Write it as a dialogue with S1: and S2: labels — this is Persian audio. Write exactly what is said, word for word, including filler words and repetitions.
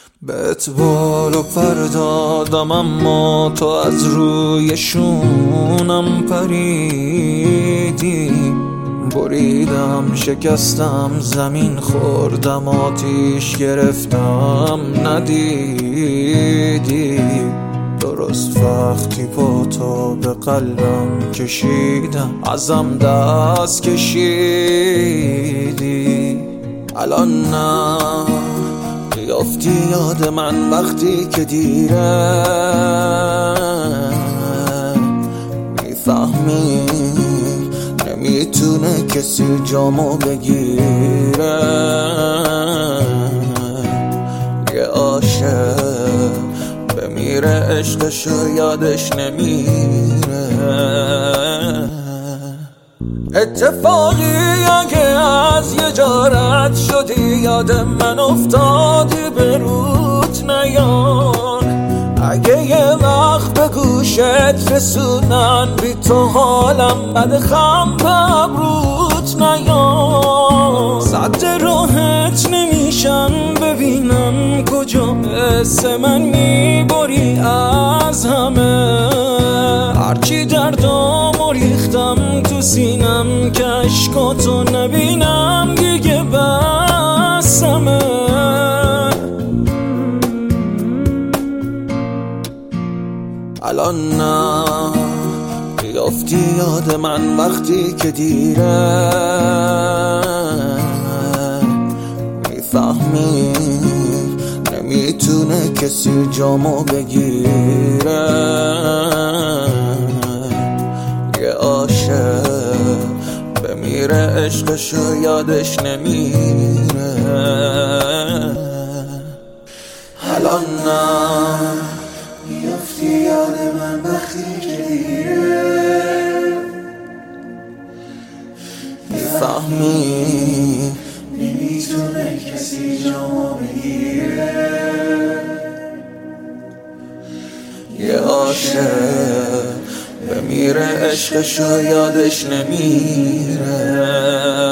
S1: بهت بالو پر دادم اما تو از روی شونم پریدی. بریدم شکستم زمین خوردم آتیش گرفتم ندیدی. درست وقتی پاتو به قلبم کشیدم ازم دست کشیدی. الان نه بیافتی یاد من وقتی که دیره میفهمی نمیتونه کسی جامو بگیره. یه عاشق بمیره عشقشو یادش نمیره. اتفاقی اگه از یه جا رد شدی یاد من افتادی به روت نیار. اگه یه وقت به گوشت رسونن بی تو حالم بد خم به ابروت نیار. صد راحت نمیشم ببینم کجا حس من میبری از همه. هرچی دردامو ریختم تو سینم که عشقاتو نبینم دیگه بسمه. الان نه بیافتی یاد من وقتی که دیره میفهمی نمیتونه کسی جامو بگیره. یه عاشق بمیره عشقشو یادش نمیره. الان نه
S2: بیافتی یاد من وقتی که دیره
S1: میفهمی
S2: نمیتونه کسی جامو بگیره.
S1: یه عاشق بمیره عشقشو یادش نمیره.